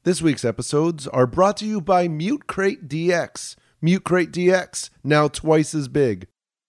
This week's episodes are brought to you by Mute Crate DX. Mute Crate DX, now twice as big.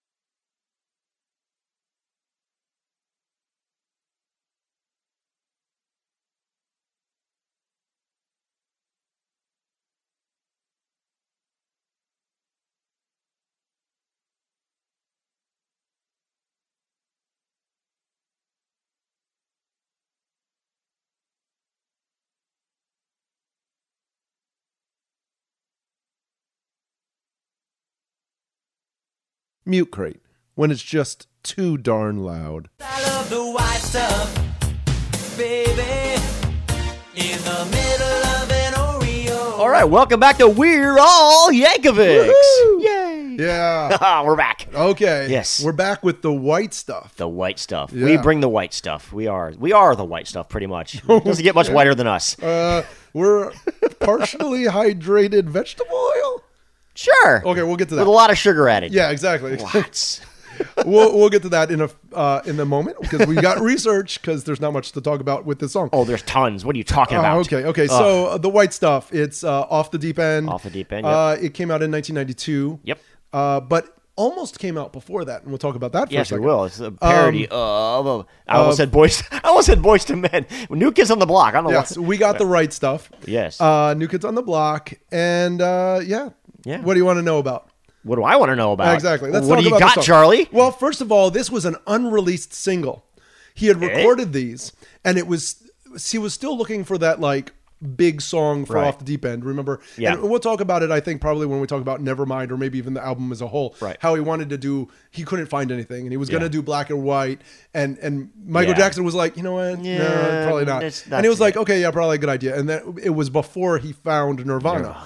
Mute Crate, when it's just too darn loud. I love the white stuff, baby, in the middle of an Oreo. All right, welcome back to We're All Yankovics. Woo-hoo! Yay! Yeah. We're back. Okay. Yes. We're back with the white stuff. The white stuff. Yeah. We bring the white stuff. We are the white stuff, pretty much. It doesn't get much whiter than us. We're partially hydrated vegetable oil. Sure. Okay, we'll get to that. With a lot of sugar added. Yeah, exactly. Lots. we'll get to that in a moment because we got research because there's not much to talk about with this song. Oh, there's tons. What are you talking about? Okay. So the white stuff. It's Off the Deep End. Off the Deep End. Yep. It came out in 1992. Yep. But almost came out before that, and we'll talk about that for a Yes, we second. will. It's a parody of. I almost said boys. I almost said Boys to Men. New Kids on the Block. I don't know. Yes, we got the right stuff. Yes. New Kids on the Block, and yeah. Yeah. What do you want to know about? What do I want to know about? Exactly. Let's what talk do you about got, the song. Charlie? Well, first of all, this was an unreleased single. He had recorded these, and he was still looking for that like big song for Right. Off the Deep End. Remember? Yeah. And we'll talk about it. I think probably when we talk about Nevermind, or maybe even the album as a whole. Right. How he wanted to do. He couldn't find anything, and he was going to Yeah. do Black and White. And Michael Yeah. Jackson was like, you know what? Yeah, no, probably not. it's And he was like, it. okay, yeah, probably a good idea. And then it was before he found Nirvana.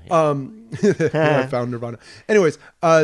I found Nirvana. Anyways,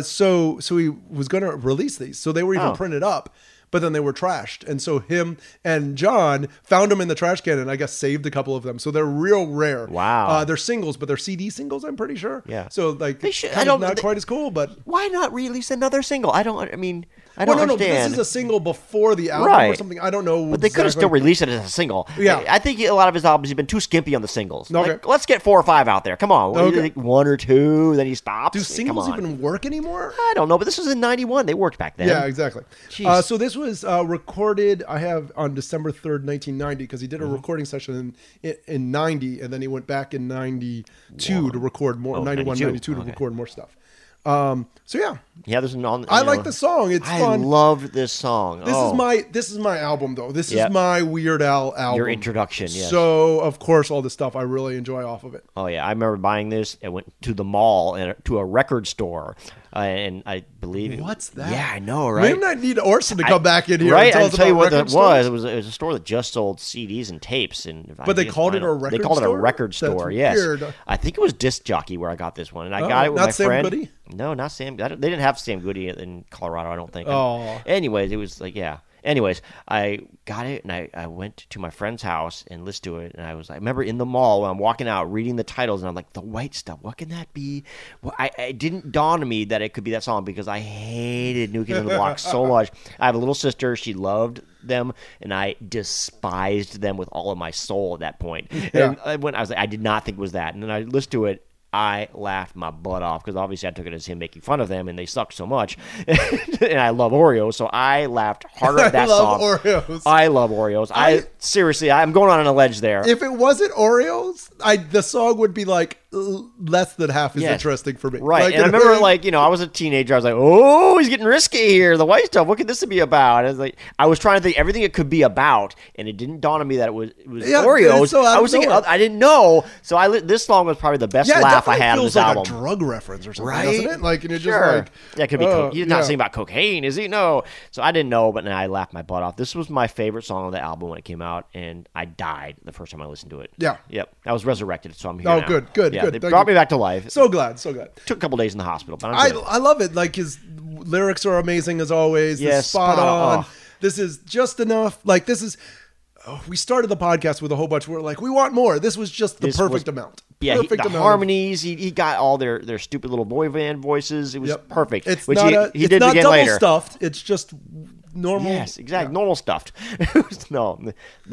so he was going to release these. So they were even printed up, but then they were trashed. And so him and John found them in the trash can and I guess saved a couple of them. So they're real rare. Wow. They're singles, but they're CD singles, I'm pretty sure. Yeah. So like, They should- kind I of don't- not they- quite as cool, but. Why not release another single? I don't understand. But this is a single before the album or Right. something. I don't know. But they could have still released it as a single. Yeah. I think a lot of his albums have been too skimpy on the singles. Okay. Like, let's get 4 or 5 out there. Come on. What do you Okay. think, 1 or 2, then he stops. Do Come singles on. even work anymore? I don't know, but this was in 91. They worked back then. Yeah, exactly. Jeez. So this was recorded, I have on December 3rd, 1990, because he did a recording session in 90, and then he went back in 92 to record more, 91, 92. 92 to Okay. record more stuff. So yeah, Yeah, there's on. I like the song. It's I fun. love this song. This is my album though. This Yep. is my Weird Al album. Your introduction, yes. So of course all the stuff I really enjoy off of it. Oh yeah, I remember buying this. I went to the mall and to a record store, and I believe What's that? Yeah, I know, right? Maybe I need Orson to come back in here Right, and tell I'll us tell you about what record that stores. was. It was a store that just sold CDs and tapes, and But they called it a record They called it a store? record That's store. Yes, weird. I think it was Disc Jockey where I got this one, and I Oh, got it with not my Sam friend. Goody? No, not Sam. They didn't have Sam Goody in Colorado, I don't think. Oh. Anyways, it was like Anyways, I got it and I went to my friend's house and listened to it. And I remember in the mall when I'm walking out reading the titles and I'm like, the white stuff, what can that be? Well, it didn't dawn on me that it could be that song because I hated New Kids on the Block so much. I have a little sister. She loved them and I despised them with all of my soul at that point. Yeah. And when I was like, I did not think it was that. And then I listened to it. I laughed my butt off because obviously I took it as him making fun of them and they sucked so much. And I love Oreos, so I laughed harder at that song. I love Oreos. I love Oreos. Seriously, I'm going on a ledge there. If it wasn't Oreos, the song would be like less than half as Yes. interesting for me. Right. Like, And I remember, I was a teenager. I was like, oh, he's getting risky here. The white stuff. What could this be about? I was trying to think everything it could be about, and it didn't dawn on me that it was Yeah, Oreos. it's so out I of was thinking, nowhere. I didn't know. So this song was probably the best yeah, it laugh I definitely had on feels this like album. a drug reference or something, Right? doesn't it? Like, and you're Sure. just like, Yeah, it could be. He's not yeah. singing about cocaine, is he? No. So I didn't know, but I laughed my butt off. This was my favorite song on the album when it came out, and I died the first time I listened to it. Yeah. Yep. I was resurrected, so I'm here Oh, now. good. Yeah, they Thank brought you. me back to life. So glad. Took a couple days in the hospital, but I'm good. I love it. Like his lyrics are amazing as always. Yes, This spot spot on. on. This is just enough. Like this is. We started the podcast with a whole bunch. We're like, we want more. This was just the This perfect was- amount. Yeah, Perfect the amount of- harmonies. He got all their stupid little boy band voices. It was Yep. perfect. It's which not he it's did not again double later. stuffed. It's just normal. Yes, exactly. Yeah. Normal stuffed. No, this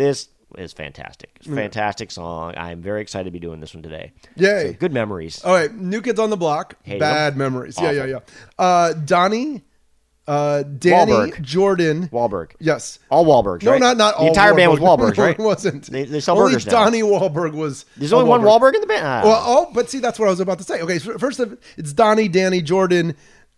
is fantastic. It's a fantastic song. I'm very excited to be doing this one today. Yay. So, good memories. All right, New Kids on the Block. Hate Bad them. memories. Awful. Yeah. Donnie, Danny, Wahlberg. Jordan. Wahlberg. Yes. All Wahlbergs, No, right? not all. The entire band was Wahlberg. Wahlbergs, right? No, it wasn't. They sell only burgers now. Donnie Wahlberg was. There's a only one Wahlberg in the band? Ah. Well, but see, that's what I was about to say. Okay, so first it's Donnie, Danny, Jordan,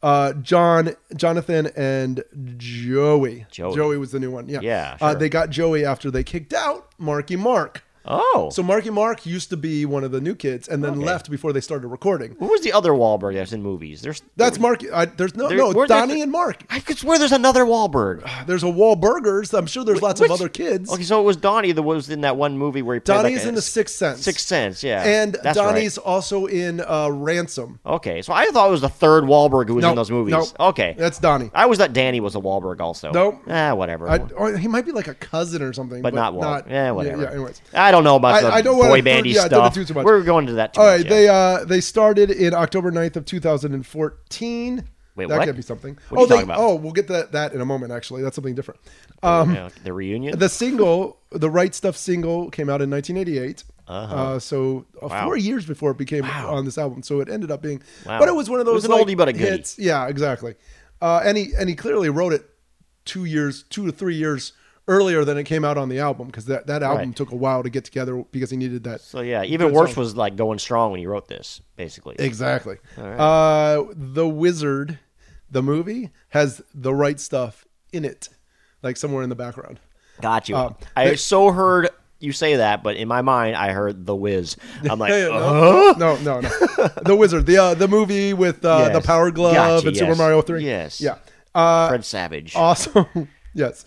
Jonathan, and Joey. Joey was the new one. Yeah. Yeah, sure. They got Joey after they kicked out Marky Mark. Oh. So Marky Mark used to be one of the new kids and then left before they started recording. Who was the other Wahlberg that's in movies? That's Marky. There's weren't Donnie there- and Mark. I could swear there's another Wahlberg. There's a Wahlburgers. I'm sure there's lots of other kids. Okay, so it was Donnie that was in that one movie where he played Donnie's like in The Sixth Sense. Sixth Sense, yeah. And That's Donnie's right. also in Ransom. Okay, so I thought it was the third Wahlberg who was in those movies. Nope. Okay. That's Donnie. I always thought Danny was a Wahlberg also. Nope. Whatever. Or he might be like a cousin or something. but not Wahlberg. Whatever. Yeah, anyways. I don't know about I don't boy wanna- bandy yeah, don't stuff. do too much. We're going to that too All much, right, yeah. they started in October 9th of 2014. Wait, that what? can't be something. What are you talking about? Oh, we'll get to that in a moment. Actually, that's something different. The reunion? The single, the Right Stuff single, came out in 1988. So 4 years before it became on this album. So it ended up being, Wow. but it was one of those It was an oldie but a goodie. hits. Yeah, exactly. And he clearly wrote it 2 to 3 years earlier than it came out on the album because that album Right. took a while to get together because he needed that. So yeah, even good worse song. was like going strong when he wrote this, basically. Exactly. right. The Wizard, the movie, has The Right Stuff in it, like somewhere in the background. Got you. they- I so heard you say that, but in my mind, I heard The Wiz. I'm like, No. The Wizard, the movie with the Yes. Power Glove Gotcha, and Super yes. Mario 3. Yes. Yeah. Fred Savage. Also, yes.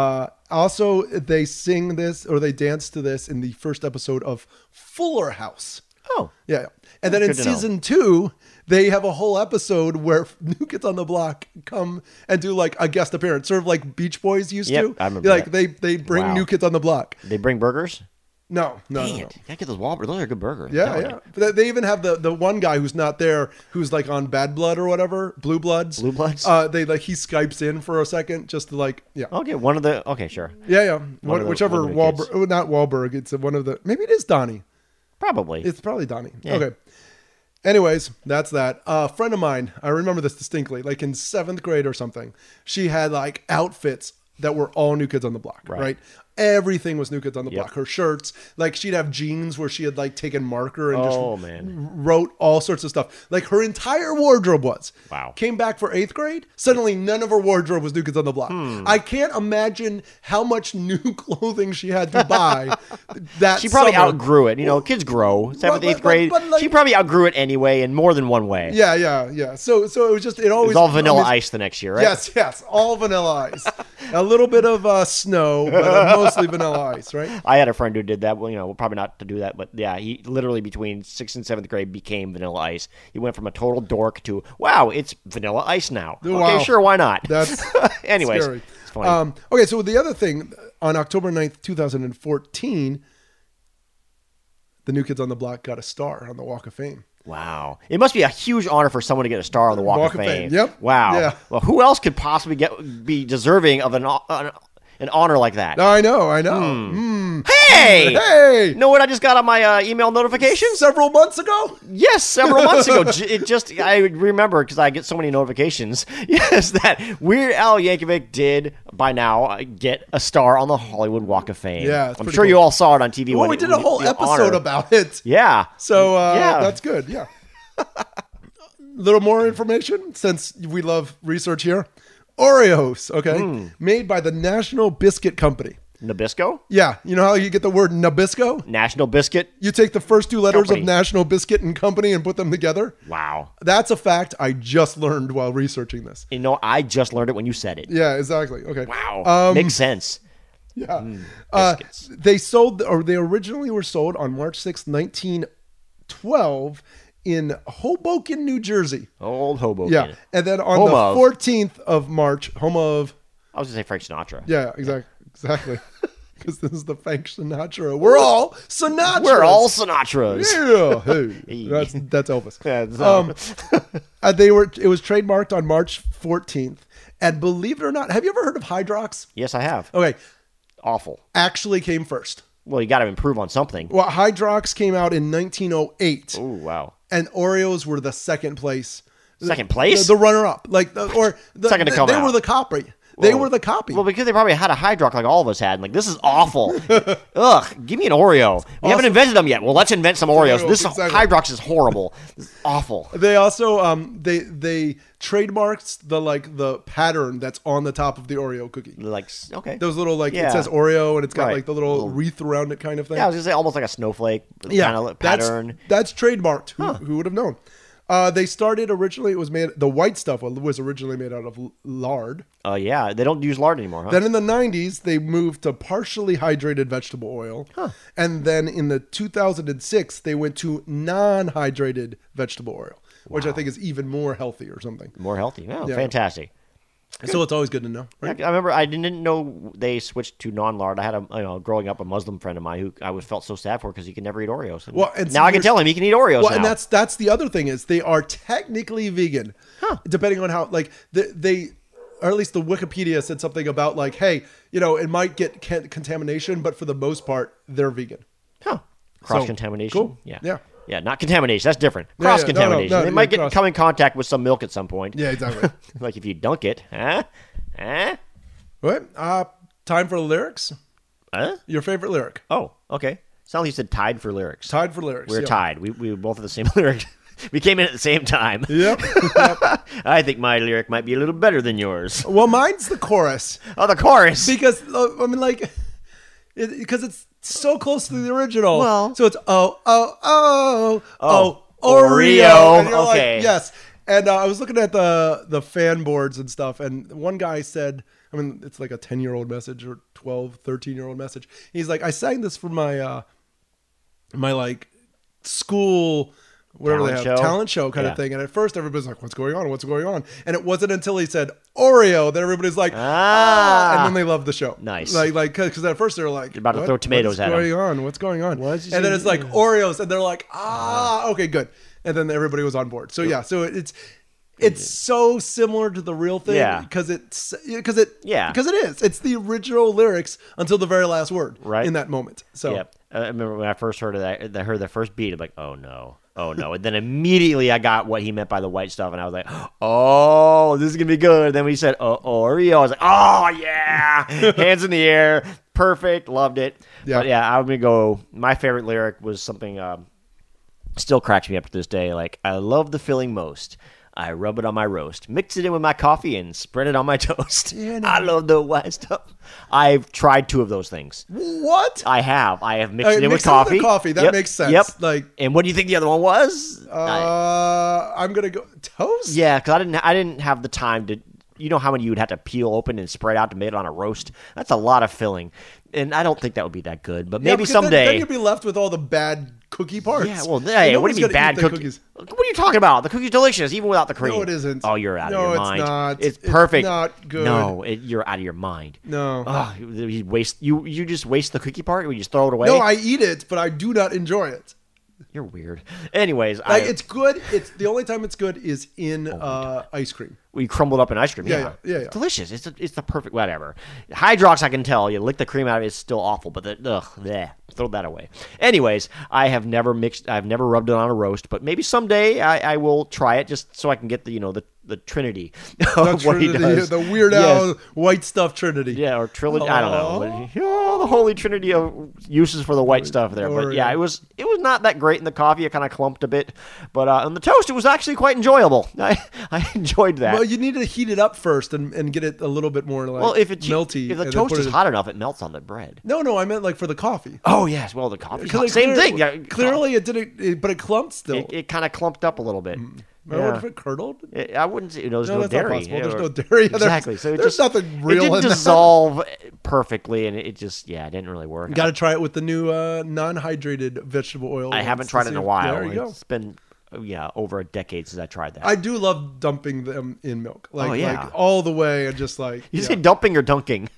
Also, they sing this or they dance to this in the first episode of Fuller House. Oh. Yeah. And then in Good to know. season 2, they have a whole episode where New Kids on the Block come and do like a guest appearance, sort of like Beach Boys used Yep, to. I remember Like that. they bring Wow. New Kids on the Block. They bring burgers? No. Dang it. Gotta get those Wahlburgers. Those are good burgers. Yeah, Telling yeah. you. But they even have the one guy who's not there, who's like on Bad Blood or whatever, Blue Bloods. Blue Bloods? They like he Skypes in for a second just to like Okay, one of the. Okay, sure. Yeah. of the- Whichever one of the Wahlberg, kids. oh, not Wahlberg. It's one of the. Maybe it is Donnie. Probably. It's probably Donnie. Yeah. Okay. Anyways, that's that. A friend of mine, I remember this distinctly, like in 7th grade or something, she had like outfits that were all New Kids on the Block, right? Everything was New Kids on the Yep. Block. Her shirts, like she'd have jeans where she had like taken marker and Oh, just man. wrote all sorts of stuff. Like her entire wardrobe was. Wow. Came back for 8th grade. Suddenly none of her wardrobe was New Kids on the Block. I can't imagine how much new clothing she had to buy that She probably summer. outgrew it. You know, kids grow. 7th, 8th grade. but, like- She probably outgrew it anyway in more than one way. Yeah. So it was just, it always It was all Vanilla I mean, Ice the next year, right? Yes, all Vanilla Ice. A little bit of snow, but mostly Vanilla Ice, right? I had a friend who did that. Well, you know, probably not to do that, but yeah, he literally between 6th and 7th grade became Vanilla Ice. He went from a total dork to, wow, it's Vanilla Ice now. Wow. Okay, sure, why not? That's Anyways, scary. it's funny. Okay, so the other thing, on October 9th, 2014, the New Kids on the Block got a star on the Walk of Fame. Wow. It must be a huge honor for someone to get a star on the Walk of Fame. Yep. Wow. Yeah. Well, who else could possibly be deserving of an honor like that? I know. Hey! Hey! Know what I just got on my email notifications? Several months ago? Yes, several months ago. I remember because I get so many notifications. Yes, that Weird Al Yankovic did by now get a star on the Hollywood Walk of Fame. Yeah, it's I'm pretty sure you cool. all saw it on TV. Well, when we did a whole the episode honor. about it. Yeah. So Yeah. that's good. Yeah. Little more information since we love research here. Oreos, okay, made by the National Biscuit Company. Nabisco, Yeah, you know how you get the word Nabisco? National Biscuit. You take the first 2 letters Company. of National Biscuit and Company and put them together. Wow. That's a fact I just learned while researching this. You know, I just learned it when you said it. Yeah, exactly. Okay. Wow. Makes sense. Yeah. Biscuits. They originally were sold on March 6th, 1912 in Hoboken, New Jersey. Old Hoboken. Yeah. And then on Home the of. 14th of March, home of, I was going to say Frank Sinatra. yeah, exactly. Because this is the Frank Sinatra. We're all Sinatra. We're all Sinatras. Yeah. Hey. Hey. That's Elvis. Yeah, so- It was trademarked on March 14th. And believe it or not, have you ever heard of Hydrox? Yes, I have. Okay. Awful. Actually came first. Well, you got to improve on something. Well, Hydrox came out in 1908. Oh, wow. And Oreos were the second place. Second place? The runner-up. Second to come they out. were the copy. They were the copy. Well, because they probably had a Hydrox like all of us had. And like, this is awful. Ugh, give me an Oreo. We haven't invented them yet. Well, let's invent some Oreos. This exactly. Hydrox is horrible. This is awful. They also they trademarked the pattern that's on the top of the Oreo cookie. Like, okay. Those little it Yeah. says Oreo and it's got Right. like the little wreath around it kind of thing. Yeah, I was going to say almost like a snowflake kind of pattern. That's trademarked. Who would have known? They started originally. It was made. The white stuff was originally made out of lard. Yeah, they don't use lard anymore, huh? Then in the 90s, they moved to partially hydrated vegetable oil. And then in the 2006, they went to non-hydrated vegetable oil, which I think is even more healthy or something. More healthy. Oh, Yeah. fantastic. So it's always good to know, right? I remember I didn't know they switched to non-lard. I had growing up a Muslim friend of mine who I felt so sad for because he could never eat Oreos. And now I can tell him he can eat Oreos Well, now. and that's the other thing is they are technically vegan, depending on how they or at least the Wikipedia said something about like, hey, it might get contamination, but for the most part, they're vegan. Cross-contamination? Cool. Yeah. Yeah, not contamination. That's different. Yeah, yeah. Cross-contamination. No, They might come in contact with some milk at some point. Yeah, exactly. Like if you dunk it. Huh? What? Time for the lyrics. Huh? Your favorite lyric? Oh, okay. Sounds like you said tied for lyrics. Tied for lyrics. We're yeah. tied. We were both at the same lyric. We came in at the same time. Yep. I think my lyric might be a little better than yours. Well, mine's the chorus Oh, the chorus. because because it's so close to the original. Well- so it's Oreo. Oreo. And you're like, Okay. yes. And I was looking at the fan boards and stuff, and one guy said, it's like a 10-year-old message or 12, 13-year-old message. He's like, I sang this for my my school, whatever talent show kind of thing. And at first everybody's like, what's going on? What's going on? And it wasn't until he said Oreo that everybody's like, and then they loved the show. Nice. Like, because at first they're like, You're about to throw tomatoes at him. What's going on? What is he And then saying? it's like Oreos, and they're like, okay, good. And then everybody was on board. So yeah, so it's so similar to the real thing because it is. It's the original lyrics until the very last word in that moment. So Yep. I remember when I first heard of that, I heard the first beat, I'm like, oh no. And then immediately I got what he meant by the white stuff, and I was like, oh, this is going to be good. And then when he said, Oreo, I was like, oh, yeah. Hands in the air. Perfect. Loved it. Yeah. But yeah, I'm going to go, my favorite lyric was something still cracks me up to this day. Like, I love the filling most. I rub it on my roast, mix it in with my coffee, and spread it on my toast. Yeah, no. I love the white stuff. I've tried 2 of those things. what? I have mixed it in with mix it with the coffee. coffee. That makes sense. Yep. Like, and what do you think the other one was? I'm gonna go toast. Yeah, because I didn't have the time to. You know how many you would have to peel open and spread out to make it on a roast? That's a lot of filling, and I don't think that would be that good. But maybe because someday. Then you'd be left with all the bad cookie parts. Yeah, well, hey, what do you mean bad cookies? What are you talking about? The cookie's delicious, even without the cream. No, it isn't. Oh, you're out of your mind. No, it's not. It's perfect. It's not good. No, you're out of your mind. No. Oh, you just waste the cookie part? You just throw it away? No, I eat it, but I do not enjoy it. You're weird. Anyways, it's good. It's the only time it's good is in ice cream. We crumbled up in ice cream. Yeah. It's delicious. It's the perfect whatever. Hydrox, I can tell you lick the cream out of it. It's still awful, but throw that away. Anyways, I've never rubbed it on a roast, but maybe someday I will try it just so I can get the trinity of what he does. The Weird Al white stuff trinity. Yeah, or trilogy. I don't know. The holy trinity of uses for the white stuff there. But yeah, it was not that great in the coffee. It kind of clumped a bit, but on the toast, it was actually quite enjoyable. I enjoyed that. Well, you need to heat it up first and get it a little bit more if it's melty. If the toast is hot enough, it melts on the bread. No, I meant like for the coffee. Oh yes, well the coffee, same thing. Yeah, clearly it didn't, but it clumped still. It kind of clumped up a little bit. Remember if it curdled? I wouldn't say there's no that's dairy. not possible. There's no dairy. Exactly. So there's nothing real It didn't in that. dissolve perfectly, and it just it didn't really work. You got to try it with the new non-hydrated vegetable oil. I haven't tried it in a while. There you go. It's been over a decade since I tried that. I do love dumping them in milk, like all the way, and just like you say dumping or dunking.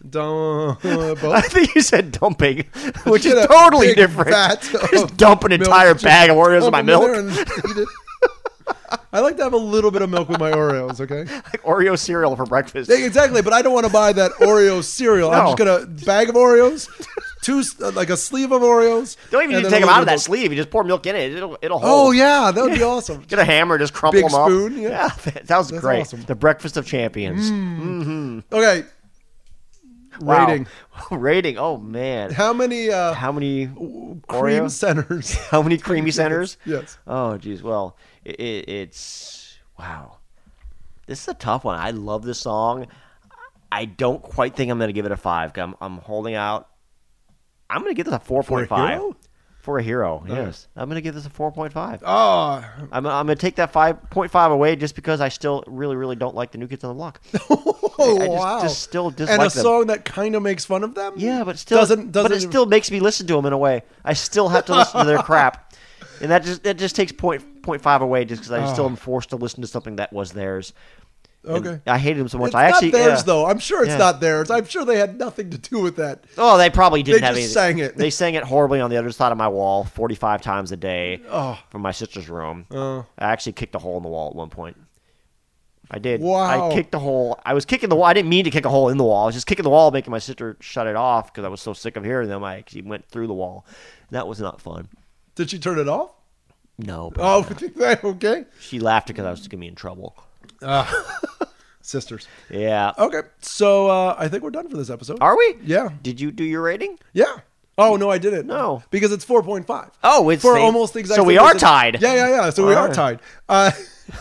I Both. think you said dumping, which is Get a totally big different. vat Just of dump an entire milk, bag of Oreos in dump my them in milk. there and eat it. I like to have a little bit of milk with my Oreos, okay? Like Oreo cereal for breakfast. Yeah, exactly, but I don't want to buy that Oreo cereal. I'm No. just going to bag of Oreos, like a sleeve of Oreos. Don't even and need to then take a them out of little that sleeve. You just pour milk in it. It'll hold. Oh yeah, that would be awesome. Get a hammer, just crumple Big them up. spoon, yeah. that was That's great. awesome. The breakfast of champions. Okay. Wow. Rating. Rating. Oh man. How many Cream cream centers? How many creamy centers? Yes. Oh geez. Well, it's wow. This is a tough one. I love this song. I don't quite think I'm going to give it a 5. I'm holding out. I'm going to give this a 4.5. For a hero, yes. I'm going to give this a 4.5. Oh. I'm going to take that 5.5 away just because I still really, really don't like the New Kids on the Block. I just still dislike and a them. song that kind of makes fun of them. Yeah, but still but it still makes me listen to them in a way. I still have to listen to their crap, and that just takes 0.5 away just because I still am forced to listen to something that was theirs. Okay. And I hated them so much. It's I actually not theirs though. I'm sure it's Yeah. not theirs. I'm sure they had nothing to do with that. Oh, they probably didn't They have just anything. sang it. They sang it horribly on the other side of my wall 45 times a day from my sister's room. Oh. I actually kicked a hole in the wall at one point. I did. Wow. I kicked a hole. I was kicking the wall. I didn't mean to kick a hole in the wall. I was just kicking the wall, making my sister shut it off because I was so sick of hearing them. I actually went through the wall. That was not fun. Did she turn it off? No. Oh, okay. She laughed because I was going to be in trouble. Sisters. Yeah. Okay, so I think we're done for this episode. Are we? Yeah. Did you do your rating? Yeah. Oh no, I didn't. No. Because it's 4.5. Oh, it's for same. almost the exact. So we same are reason. tied. Yeah. So we All are right. tied.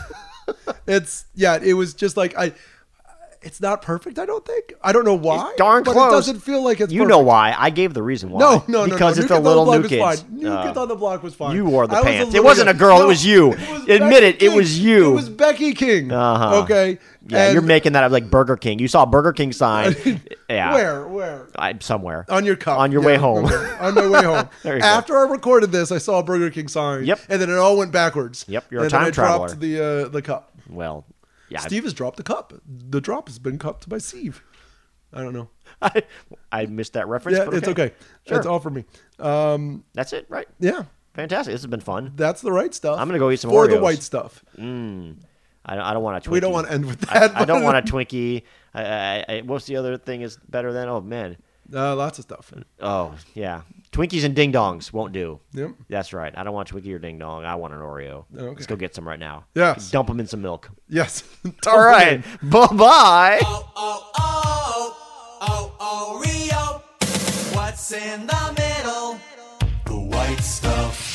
It was just like it's not perfect. I don't think. I don't know why. It's darn but close. It doesn't feel like it's. You perfect. know why? I gave the reason why. No. Because New it's Kids a on the little Block New was Kids. fine. New Kids on the Block was fine. You wore the I was a pants. It little wasn't a young. girl. No, It was you. Admit it. It was you. It was Becky King. Uh-huh. Okay. Yeah, And you're making that up like Burger King. You saw a Burger King sign. Yeah. Where? Somewhere. On your cup. On your way home. Okay. On my way home. There you go. After I recorded this, I saw a Burger King sign. Yep. And then it all went backwards. Yep, you're a and then time I dropped traveler. the cup. Well, yeah. Steve has dropped the cup. The drop has been cupped by Steve. I don't know. I missed that reference. Yeah, but it's okay. Sure. That's all for me. That's it, right? Yeah. Fantastic. This has been fun. That's the right stuff. I'm gonna go eat some for Oreos. the white stuff. I don't want a Twinkie. We don't want to end with that. I don't want a Twinkie. What's the other thing is better than? Oh, man. Lots of stuff. Oh, yeah. Twinkies and Ding Dongs won't do. Yep. That's right. I don't want Twinkie or Ding Dong. I want an Oreo. Okay. Let's go get some right now. Yes. Dump them in some milk. Yes. All right. Bye-bye. Oreo. What's in the middle? The white stuff.